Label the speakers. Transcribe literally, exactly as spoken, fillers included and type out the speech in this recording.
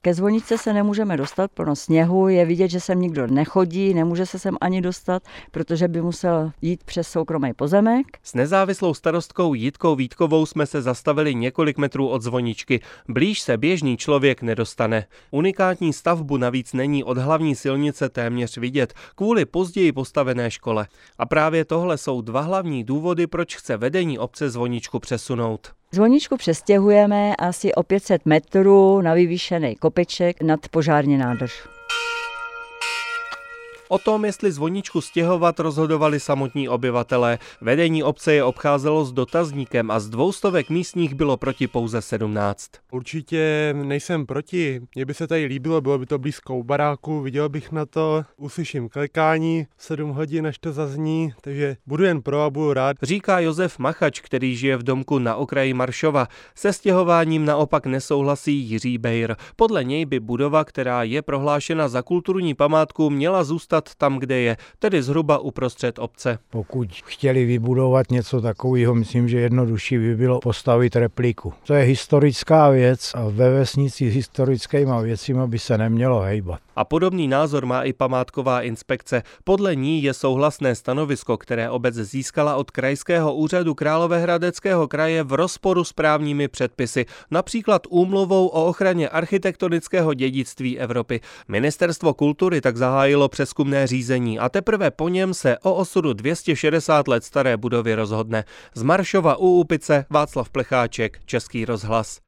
Speaker 1: Ke zvoničce se nemůžeme dostat, plno sněhu, je vidět, že sem nikdo nechodí, nemůže se sem ani dostat, protože by musel jít přes soukromý pozemek.
Speaker 2: S nezávislou starostkou Jitkou Vítkovou jsme se zastavili několik metrů od zvoničky. Blíž se běžný člověk nedostane. Unikátní stavbu navíc není od hlavní silnice téměř vidět kvůli později postavené škole. A právě tohle jsou dva hlavní důvody, proč chce vedení obce zvoničku přesunout.
Speaker 1: Zvoničku přestěhujeme asi o pět set metrů na vyvýšený kopeček nad požární nádrž.
Speaker 2: O tom, jestli zvoničku stěhovat, rozhodovali samotní obyvatelé. Vedení obce je obcházelo s dotazníkem a z dvoustovek místních bylo proti pouze sedmnáct.
Speaker 3: Určitě nejsem proti. Mně by se tady líbilo, bylo by to blízko u baráku, viděl bych na to, uslyším klikání sedm hodin, až to zazní, takže budu jen pro a budu rád.
Speaker 2: Říká Josef Machač, který žije v domku na okraji Maršova. Se stěhováním naopak nesouhlasí Jiří Bejr. Podle něj by budova, která je prohlášena za kulturní památku, měla zůstat tam, kde je, tedy zhruba uprostřed obce.
Speaker 4: Pokud chtěli vybudovat něco takového, myslím, že jednodušší by bylo postavit repliku. To je historická věc a ve vesnici s historickými věcmi by se nemělo hejbat.
Speaker 2: A podobný názor má i památková inspekce. Podle ní je souhlasné stanovisko, které obec získala od Krajského úřadu Královéhradeckého kraje, v rozporu s právními předpisy, například úmluvou o ochraně architektonického dědictví Evropy. Ministerstvo kultury tak zahájilo přezkumné řízení a teprve po něm se o osudu dvě stě šedesát let staré budovy rozhodne. Z Maršova u Úpice Václav Plecháček, Český rozhlas.